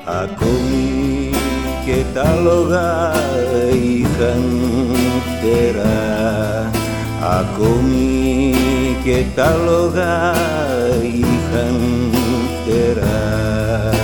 Ακόμη και τα άλογα είχαν φτερά, ακόμη και τα άλογα είχαν φτερά.